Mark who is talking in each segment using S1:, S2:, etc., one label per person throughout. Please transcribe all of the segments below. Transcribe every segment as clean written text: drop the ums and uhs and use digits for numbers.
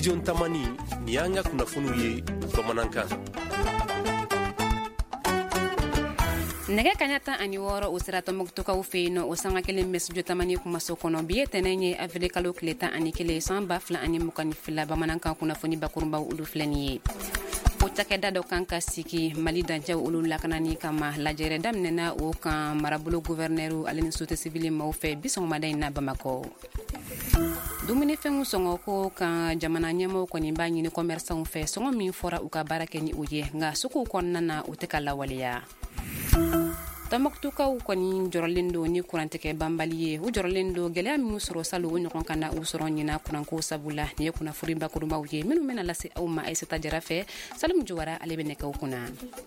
S1: studio tamani ni y'an ka kunnafoniw ye bamanankan.
S2: nɛgɛ kaɲa 16 o sera tɔnbɔkutukaw fɛ yen nɔ o sanga kelen bɛ studio tamani kumaso kɔnɔ bi ye tɛnɛ ye avril kalo tile 11 san 2022 bamanankan kunnafoni bakurunbaw olu filɛ nin ye. o cakɛda dɔ kan ka sigi mali dancɛw olu lakanani kama lajɛrɛ daminɛna o kan marabolo guvɛrnɛru ale ni sote sivile maw fɛ bisɔgɔmada in na bamakɔ. dumunifɛnw sɔngɔ ko kan jamana ɲɛmɔgɔw kɔni b'a ɲini kɔmɛrisanw fɛ sɔngɔ min fɔra u ka baara kɛ ni o ye nka suguw kɔnɔna na o tɛ ka lawaleya. tɔnbɔkutukaw kɔni jɔrɔlen do ni kurantigɛ banbali ye u jɔrɔlen do gwɛlɛya minnu sɔrɔ salo o ɲɔgɔn ka na u sɔrɔ ɲina kuranko sabula ni ye kunnafoni bakurubaw ye minnu bɛna lase aw ma Aisata Jara fɛ Salimu Jowara ale bɛ nɛgɛw kunna.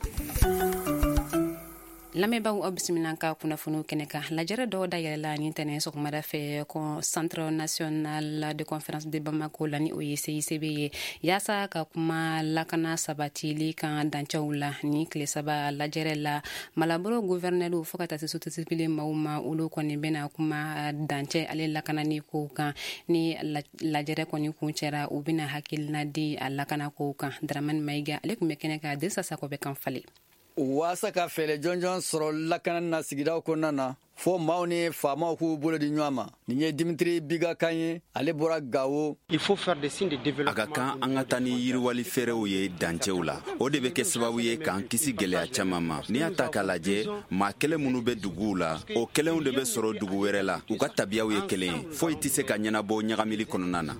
S2: lamɛnbaaw aw bisimila ka kunnafoniw kɛnɛ kan lajɛrɛ dɔw dayɛlɛla ni tɛnɛ sɔgɔmada fɛ centre national de conférence de Bamako la ni o ye CICB ye yaasa ka kuma lakana sabatili kan dancɛw la ni tile saba lajɛrɛ la malabolo guvɛrnɛrw fo ka taa se sote sivile maw ma olu kɔni bɛna kuma dancɛ ale lakanani kow kan ni lajɛrɛ kɔni kuncɛra u bɛna hakilina di a lakana kow kan. Dramani Mayiga ale tun bɛ kɛnɛ kan Dirisa Sako bɛ kan fale.
S3: waasa ka fɛɛrɛ jɔnjɔn sɔrɔ lakana na sigidaw kɔnɔna na fo maaw ni faamaw k'u bolo di ɲɔgɔn ma. nin ye Dimitri Biga kan ye ale bɔra Gawo.
S4: a ka kan an ka taa ni yiriwali fɛrɛw ye dancɛw la o de bɛ kɛ sababu ye k'an kisi gwɛlɛya caman ma. n'i y'a ta k'a lajɛ maa kɛlɛ minnu bɛ duguw la o kɛlɛw de bɛ sɔrɔ dugu wɛrɛ la u ka tabiyaw ye kelen ye foyi tɛ se ka ɲɛnabɔ ɲagamili kɔnɔna na.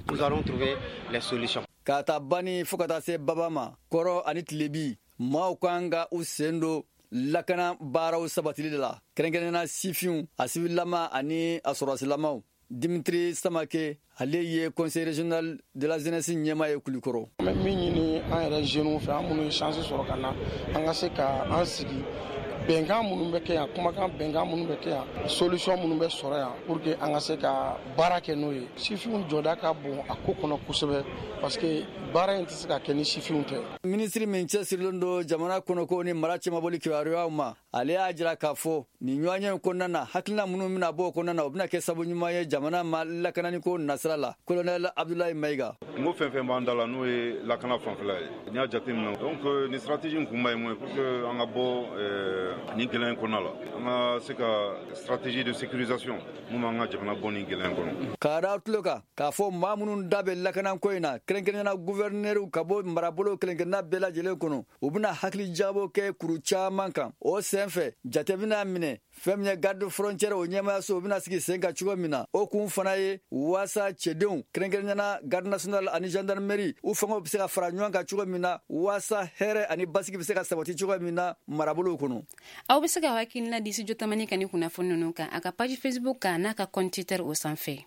S3: k'a ta bani fo ka taa se baba ma kɔrɔ ani tilebi maaw kan ka u sen do lakana baaraw sabatili de la kɛrɛnkɛrɛnna sifinw a sivilama ani a sɔrɔsilamaw. Dimitri Samake ale ye conseil régional de la jeunesse ɲɛma ye Kulikɔrɔ.
S5: an bɛ min ɲini an yɛrɛ jeunes fɛ an minnu ye chance sɔrɔ ka na an ka se ka an sigi bɛnkan minnu bɛ kɛ yan kumakan bɛnkan minnu bɛ kɛ yan solution minnu bɛ sɔrɔ yan pour que an ka se ka baara kɛ n'o ye. sifinw jɔda ka bon a ko kɔnɔ kosɛbɛ parce que baara in tɛ se ka kɛ ni sifinw tɛ. minisiri min cɛsirilen do jamana kɔnɔko ni mara cɛmabɔli kibaruyaw ma ale y'a jira k'a fɔ nin ɲɔgɔnye in kɔnɔna na hakilina minnu bɛna bɔ o kɔnɔna na o bɛna kɛ sabu ɲuman ye jamana ma lakanani ko nasira la. Colonel Abdoulaye Mayiga.
S6: n ko fɛn fɛn b'an da la n'o ye lakana fanfɛla ye n'i y'a jate minɛ donc ni stratégie in kunba ye mun ye pour que an ka bɔ nin gɛlɛya in kɔnɔna la an ka se ka stratégie de sécurisation mun b'an ka jamana bɔ nin gɛlɛya in kɔnɔ. k'a da tulo kan k'a fɔ maa minnu da bɛ lakanako in na kɛrɛnkɛrɛnna guvɛrnɛriw ka bɔ marabolo kelenkɛrɛnna bɛɛ lajɛlen kɔnɔ u bɛna hakili jabo kɛ kuru caman kan. o senfɛ jate bɛna minɛ fɛn min ye garde frontière o ɲɛmayaso o bɛna sigi sen kan cogo min na o kun fana ye waasa cɛdenw kɛrɛnkɛrɛnna garde nationale ani gendarmerie u fɛngɛw bɛ se ka fara ɲɔgɔn kan cogo min na waasa hɛrɛ ani basigi bɛ se ka sabati cogo min na marabolow kɔnɔ.
S2: aw bɛ se ka hakilina di studio tamani kan ni kunnafoni ninnu kan a ka page Facebook kan n'a ka compte Twitter o sanfɛ.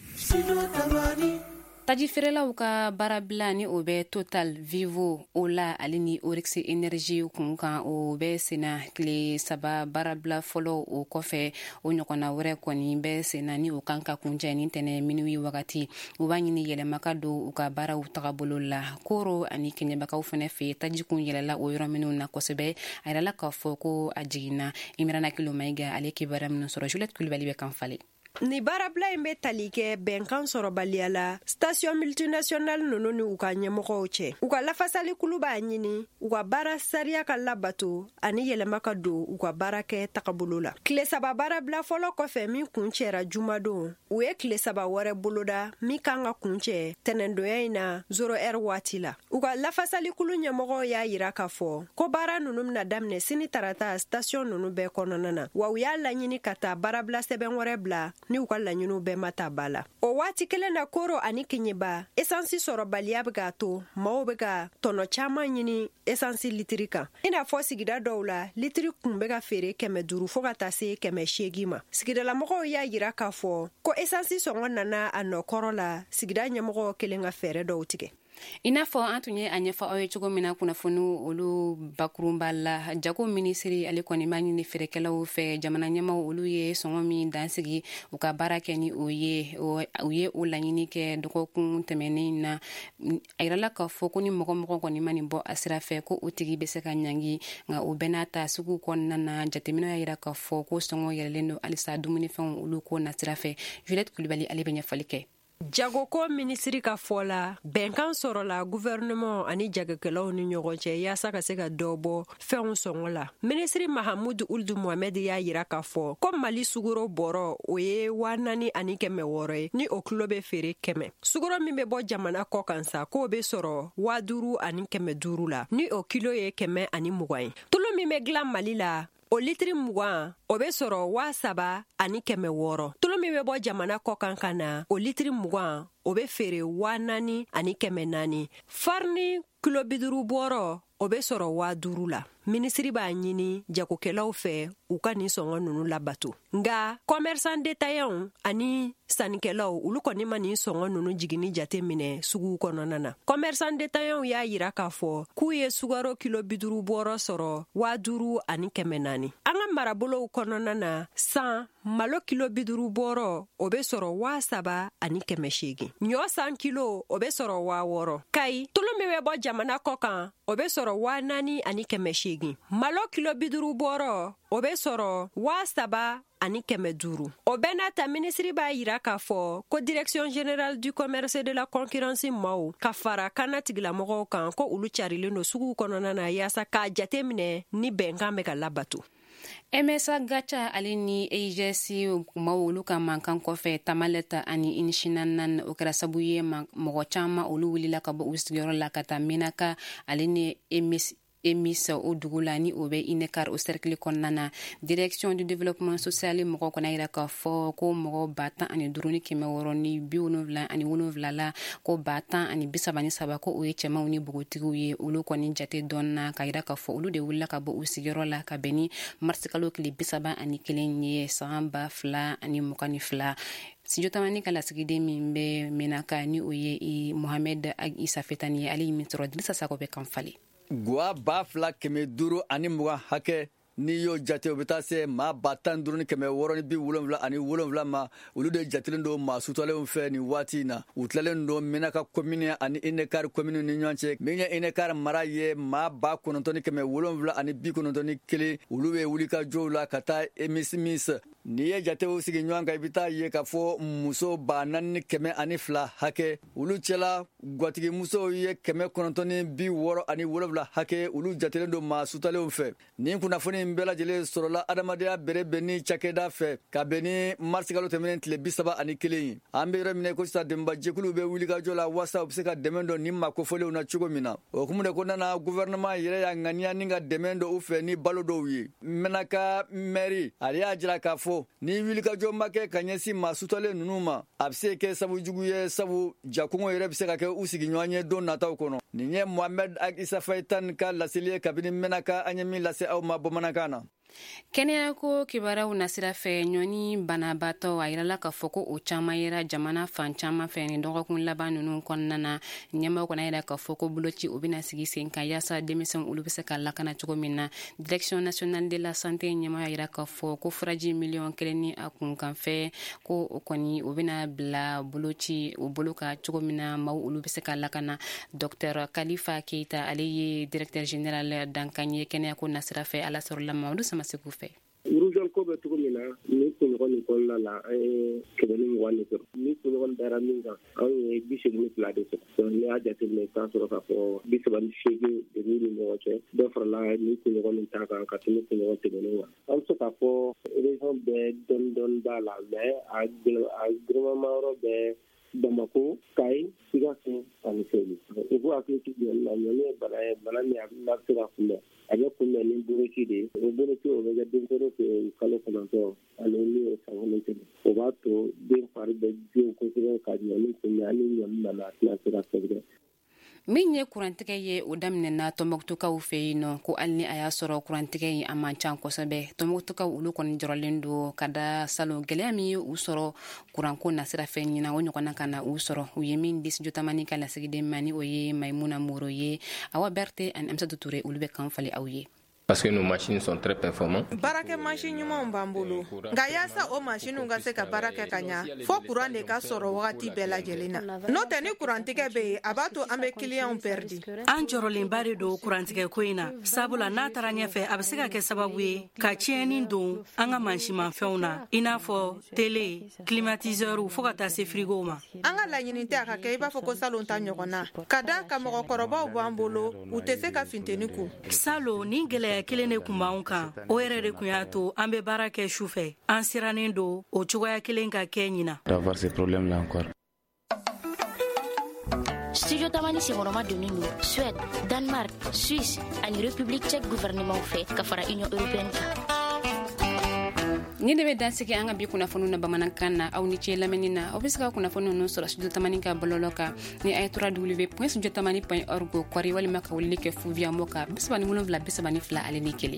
S2: taji feerelaw ka baarabila ni o bɛ Total, Vivo, Ola ale ni Oryx Energy kun kan o bɛ sena tile saba baarabila fɔlɔ o kɔfɛ o ɲɔgɔnna wɛrɛ kɔni bɛ sena ni o kan ka kuncɛ ni tɛnɛ minuwi wagati u b'a ɲini yɛlɛma ka don u ka baaraw tagabolo la. Koro ani kɛɲɛbagaw fɛnɛ fɛ taji kun yɛlɛla o yɔrɔ minnu na kosɛbɛ a yɛrɛla k'a fɔ ko a jiginna. Imrana Kilo Mayiga ale kibaruya minnu sɔrɔ Juliette Kulibali bɛ kan fale.
S7: ni baarabila in bɛ tali kɛ bɛnkan sɔrɔbaliya la station multinational ninnu ni u ka ɲɛmɔgɔw cɛ. u ka lafasali kulu b'a ɲini u ka baara sariya ka labato ani yɛlɛma ka don u ka baara kɛ tagabolo la. tile saba baarabila fɔlɔ kɔfɛ min kun cɛra jumadon u ye tile saba wɛrɛ boloda min kan ka kuncɛ tɛnɛndonya in na 0h waati la. u ka lafasali kulu ɲɛmɔgɔw y'a yira k'a fɔ ko baara ninnu bɛna daminɛ sini tarata station ninnu bɛɛ kɔnɔna na wa u y'a laɲini ka taa baarabila sɛbɛn wɛrɛ bila ni u ka laɲiniw bɛɛ ma ta ba la. o waati kelen na Koro ani Kiɲeba esansi sɔrɔbaliya bɛ k'a to maaw bɛ ka tɔnɔ caman ɲini esansi litiri kan. i n'a fɔ sigida dɔw la litiri kun bɛ ka feere 500 fo ka taa se 800 ma. sigidalamɔgɔw y'a yira k'a fɔ ko esansi sɔngɔ nana a nɔkɔrɔ la sigida ɲɛmɔgɔw kelen ka fɛɛrɛ dɔw tigɛ.
S2: I n'a fɔ an tun ye a ɲɛfɔ aw ye cogo min na kunnafoni olu bakurunba la jago minisiri ale kɔni b'a ɲini feerekɛlaw fɛ jamana ɲɛmaw olu ye sɔngɔ min dansigi u ka baara kɛ ni u ye o laɲini kɛ dɔgɔkun tɛmɛnen na a yirala k'a fɔ ko ni mɔgɔ kɔni ma nin bɔ a sira fɛ ko o tigi bɛ se ka ɲangi nka o bɛɛ n'a ta sugu kɔnɔna na jateminɛw y'a yira k'a fɔ ko sɔngɔ yɛlɛlen don halisa dumunifɛnw olu ko na sira fɛ. Juliette Kulibali ale bɛ ɲɛfɔli kɛ.
S7: Jagoko ministri ka fɔla bɛnkan sɔrɔla gouvernement ani jagakɛlaw ni ɲɔgɔn cɛ yaasa ka se ka dɔ bɔ fɛnw sɔngɔ la. Ministri Mahamudu Uldu Mohamed y'a yira k'a fɔ ko Mali suguro bɔrɔ o ye 4,600 ye ni o kilo bɛ feere 100. Suguro min bɛ bɔ jamana kɔ kan sa k'o bɛ sɔrɔ 5,500 la ni o kilo ye 120 ye. Tulu min bɛ dilan Mali la o litiri 20 o be sɔrɔ 7,600. Tulu min bɛ bɔ jamana kɔ kan ka na o litiri 20 o be feere 4,400. Farni kilo 50 bɔrɔ o be sɔrɔ 5,000 la. Ministri b'a ɲini jagokɛlaw fɛ u ka nin sɔngɔ nunu labato. Nga commerçant détaillant ani sanikɛlaw olu kɔni ma nin sɔngɔ nunu jigini jate minɛ sugu kɔnɔna na. Commerçant détaillant y'a yira k'a fɔ k'u ye sugaro kilo 50 bɔrɔ sɔrɔ 5,400. An ka marabolow kɔnɔna na san malo kilo 50 bɔrɔ o be sɔrɔ 7,800. Ɲɔ san kilo o be sɔrɔ 6,000. Kai tulu min bɛ bɔ jamana kɔ kan o be sɔrɔ 4,800. Malo kilo 50 bɔrɔ o be sɔrɔ 7,500. O bɛɛ n'a ta ministri b'a yira k'a fɔ ko direction générale du commerce et de la concurrence maaw ka fara kana tigilamɔgɔw kan ko olu carilen do sugu kɔnɔna na yaasa k'a jate minɛ ni bɛnkan bɛ ka labato.
S2: MSA Gacha ale ni AGC maaw olu ka mankan kɔfɛ Tamaleta ani Inishinanan o kɛra sabu ye mɔgɔ caman olu wulila ka bɔ u sigiyɔrɔ la ka taa Menaka ale ni Emisa o dugu la ni o bɛ Inekar o cercle kɔnɔna na. Direction du développement social mɔgɔ kɔnɔ yira k'a fɔ ko mɔgɔ 10,577 la ko 10,037 ko o ye cɛmanw ni bogotigiw ye. Olu kɔni jate dɔnna ka yira k'a fɔ olu de wulila ka bɔ u sigiyɔrɔ la ka bɛn ni mars kalo tile 31 ye san 2022. Studio Tamani ka lasigiden min bɛ Menaka ni o ye Mohamed Isa Fetani ye ale ye min sɔrɔ Dirisa Sako bɛ kan fali.
S3: Gwa 2,520 hakɛ ni y'o jate o bɛ taa se maa 15,677 ma olu de jatilen don maa sutɔlenw fɛ nin waati in na. U tilalen don Menaka commune ani Inekar commune ni ɲɔgɔn cɛ. Min ye Inekar mara ye maa 9,791 olu bɛ wuli ka jɔw la ka taa Emis. N'i ye jatew sigi ɲɔgɔn kan i bɛ taa ye k'a fɔ muso 4,402 hakɛ olu cɛla gatigi musow ye 967 hakɛ olu jatilen don maa sutalenw fɛ. Nin kunnafoni in bɛɛ lajɛlen sɔrɔla adamadenya bere bɛn ni cakɛda fɛ ka bɛn ni mars kalo tɛmɛnen tile 31 ye. An bɛ yɔrɔ minɛ ko sisan dɛmɛba jɛkuluw bɛ wuli ka jɔ la waasa u bɛ se ka dɛmɛ dɔ nin makofolenw na cogo min na. O hukumu de kɔnɔna na gouvernement yɛrɛ y'a ŋaniya ni ka dɛmɛ dɔ u fɛ ni balo dɔw ye. Menaka mairie ale y'a jira k'a fɔ ni wulikajɔ ma kɛ ka ɲɛsin maa sutɔlen ninnu ma a bɛ se kɛ sabu jugu ye sabu jakɔngɔ yɛrɛ bɛ se ka kɛ u sigiɲɔgɔn ye don nataw kɔnɔ. Nin ye Mohamed Isa Faytan ka laseli ye kabini Menaka an ye min lase aw ma bamanankan na.
S2: Kɛnɛya ko kibaruyaw nasira fɛ ɲɔni banabaatɔ a yirala k'a fɔ ko o caman yera jamana fan caman fɛ ni dɔgɔkun laban ninnu kɔnɔna na. Ɲɛmɔgɔ kɔnɔ yira k'a fɔ ko boloci o bɛna sigi sen kan yaasa denmisɛnw olu bɛ se ka lakana cogo min na. Direction nationale de la santé ɲɛmɔgɔ yira k'a fɔ ko furaji 1,000,000 ni a kunkanfɛ ko o kɔni o bɛna bila boloci o bolo ka cogo min na maaw olu bɛ se ka lakana. Dr Kalifa Keita ale ye directeur général dankaɲe kɛnɛya ko nasira fɛ ala sɔrɔla Mamadu Samasiku fɛ.
S8: Urujal ko bɛ cogo min na ni kunɲɔgɔn nin kɔnɔna la an ye 120 de sɔrɔ ni kunɲɔgɔn dara min kan an ye 82 de sɔrɔ n'i y'a jateminɛ i t'a sɔrɔ k'a fɔ 38 de ni ɲɔgɔn cɛ dɔ farala ni kunɲɔgɔn nin ta kan ka tɛmɛ kunɲɔgɔn tɛmɛnen kan an bɛ se k'a fɔ région bɛɛ dɔɔni b'a la mais a gouvernement yɔrɔ bɛɛ Bamako, Kayi, Sikaso ani Segu. I ko hakili to ɲɔni na ɲɔni ye bana ye bana min a bɛ se ka kunbɛn a bɛ kunbɛn ni boloci de ye o boloci o bɛ kɛ denmisɛnninw fɛ kalo 9 ani min ye san 7 o b'a to den fari bɛ jun kosɛbɛ ka ɲɔni kunbɛn ani ɲɔni nana a tɛna se ka sɛgɛrɛ.
S2: Min ye kurantigɛ ye o daminɛna Tɔnbɔkutukaw fɛ yen nɔ ko hali ni a y'a sɔrɔ kurantigɛ in a man ca kosɛbɛ. Tɔnbɔkutukaw olu kɔni jɔrɔlen don ka da salon gɛlɛya min ye u sɔrɔ kuranko nasira fɛ ɲina o ɲɔgɔnna ka na u sɔrɔ u ye min di Studio Tamani ka lasigiden ma ni o ye Maimuna Moro ye Awa Berte ani Amsatou Touré olu bɛ kan fali aw ye.
S9: Parce que nos machines sont très performantes.
S10: Barake machine ɲumanw b'an bolo nka yaasa o machines ka se ka baara kɛ ka ɲa fo courant de ka sɔrɔ wagati bɛɛ lajɛlen na n'o tɛ ni couranttigɛ bɛ yen a b'a to an bɛ clients perdi.
S11: An jɔrɔlenba de don couranttigɛ ko in na sabula n'a taara ɲɛfɛ a bɛ se ka kɛ sababu ye ka tiɲɛni don an ka mansimafɛnw na i n'a fɔ télé climatiseur fo ka taa se frigo ma.
S10: An ka laɲini tɛ a ka kɛ i b'a fɔ ko salon ta ɲɔgɔn na ka da ka mɔgɔkɔrɔbaw b'an bolo u tɛ se ka funteni ku.
S11: Salon ni gɛlɛya kelen de kun b'anw kan o yɛrɛ de kun y'a to an bɛ baara kɛ su fɛ an sirannen don o cogoya kelen ka kɛ ɲina.
S9: D'avoir ces problèmes là encore.
S12: Studio Tamani Sengoroma donnen don Suède, Danemark, Suisse ani République tchèque gouvernement fɛ ka fara Union européenne kan.
S2: Ni de bɛ dansigi an ka bi kunnafoniw na bamanankan na aw ni ce lamɛnni na aw bɛ se ka kunnafoni ninnu sɔrɔ Studio Tamani ka bɔlɔlɔ kan ni a ye www.studiotamani.org kɔri walima ka weleli kɛ fu via mo kan 77 32 ale ni kelen.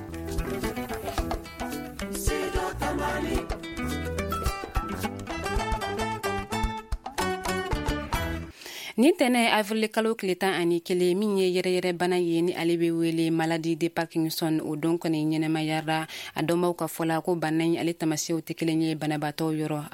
S2: Ni tɛnɛ avril kalo tile 11 min ye yɛrɛyɛrɛ bana ye ni ale bɛ wele maladie de Parkinson o don kɔni ɲɛnɛmayara a dɔnbaw ka fɔla ko bana in ale tamasew tɛ kelen ye banabaatɔ yɔrɔ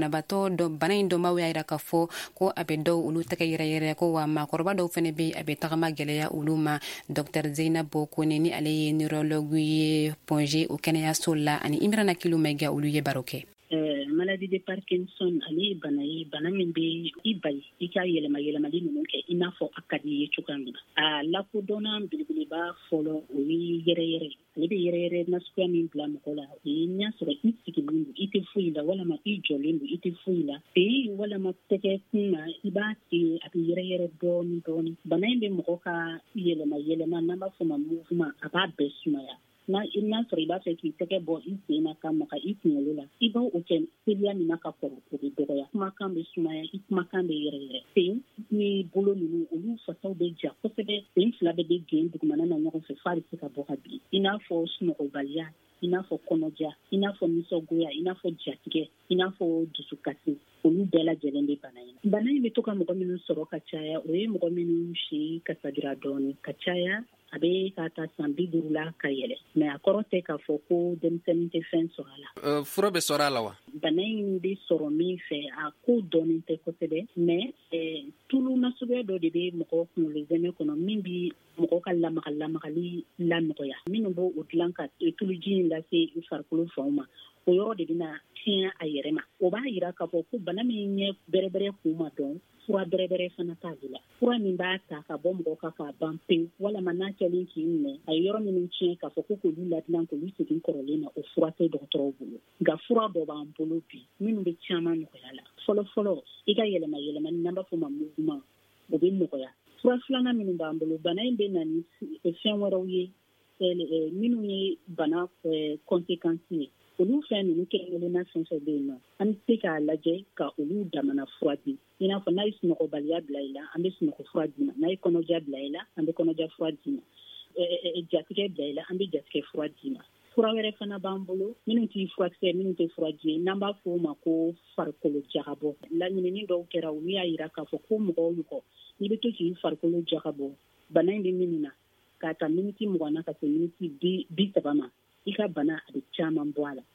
S2: bana in dɔnbaw y'a yira k'a fɔ ko a bɛ dɔw olu tɛgɛ yɛrɛyɛrɛ ko wa maakɔrɔba dɔw fana bɛ a bɛ tagama gɛlɛya olu ma. Dr Zainabo Kone ni ale ye neurologue ye Ponge o kɛnɛyaso la ani Imrana Kilo Maiga olu ye baro kɛ.
S13: Maladie de Parkinson ale bana min bɛ i bali i ka yɛlɛmayɛlɛmali ninnu kɛ i n'a fɔ a ka di ye cogoya min na. A lakodɔnna belebeleba fɔlɔ o ye yɛrɛyɛrɛ ale bɛ yɛrɛyɛrɛ nasuguya min bila mɔgɔ la o ye n'a sɔrɔ i sigilen don i tɛ foyi la walama i jɔlen don i tɛ foyi la walama tɛgɛ kun na i b'a tigɛ a bɛ yɛrɛyɛrɛ dɔɔni dɔɔni. Bana in bɛ mɔgɔ ka yɛlɛma n'an b'a fɔ ma mouvement a b'a bɛɛ sumaya. N'a sɔrɔ i b'a fɛ k'i tɛgɛ bɔ i sen na ka maga i kunkolo la i b'o kɛ teliya min na ka kɔrɔ o bɛ dɔgɔya kumakan bɛ sumaya i kumakan bɛ yɛrɛyɛrɛ sen ni bolo ninnu olu fasaw bɛ ja kosɛbɛ sen fila bɛɛ bɛ gen dugumana na ɲɔgɔn fɛ f'a bɛ se ka bɔ ka bin i n'a fɔ sunɔgɔbaliya i n'a fɔ kɔnɔja i n'a fɔ nisɔngoya i n'a fɔ jatigɛ i n'a fɔ dusukasi olu bɛɛ lajɛlen bɛ bana in bɛ to ka mɔgɔ minnu sɔrɔ ka caya o ye mɔgɔ minnu si kasadira dɔɔni ka caya a bɛ ka taa san 50 la ka yɛlɛ mɛ a kɔrɔ tɛ k'a fɔ ko denmisɛnnin tɛ fɛn sɔrɔ a la.
S1: Fura bɛ sɔrɔ a la wa?
S13: Bana in bɛ sɔrɔ min fɛ a ko dɔɔnin tɛ kosɛbɛ mɛ tulu nasuguya dɔ de bɛ mɔgɔ kunkolo zɛmɛ kɔnɔ min bɛ mɔgɔ ka lamagali la nɔgɔya minnu b'o dilan ka tuluji in lase i farikolo fanw ma o yɔrɔ de bɛna tiɲɛ a yɛrɛ ma o b'a jira k'a fɔ ko bana min ɲɛ bɛrɛbɛrɛ kun ma dɔn fura bɛrɛbɛrɛ fana t'ale la fura min b'a ta ka bɔ mɔgɔ kan k'a ban pewu walama n'a kɛlen k'i minɛ a ye yɔrɔ minnu tiɲɛ k'a fɔ ko k'olu ladilan k'olu segin kɔrɔlen na o fura tɛ dɔgɔtɔrɔw bolo nka fura dɔ b'an bolo bi minnu bɛ caman nɔgɔya la fɔlɔ i ka yɛlɛmayɛlɛmani n'an b'a fɔ ma mouvement o bɛ nɔgɔya fura filanan minnu b'an bolo bana in bɛ na ni fɛn wɛrɛw ye minnu ye bana conséquence ye olu fɛn ninnu kelen-kelenna fɛn fɛn bɛ yen nɔ an bɛ se k'a lajɛ ka olu damana fura di i n'a fɔ n'a ye sunɔgɔbaliya bila i la an bɛ sunɔgɔ fura d'i ma n'a ye kɔnɔja bila i la an bɛ kɔnɔja fura d'i ma jatigɛ bila i la an bɛ jatigɛ fura d'i ma fura wɛrɛ fana b'an bolo minnu t'i furakisɛ minnu tɛ furaji ye n'an b'a fɔ o ma ko farikolo jagabɔ laɲinini dɔw kɛra olu y'a jira k'a fɔ ko mɔgɔ n'i bɛ to k'i farikolo jagabɔ bana in bɛ minnu na k'a ta miniti 20 na ka se miniti 30 ma i ka bana a bɛ caman bɔ a la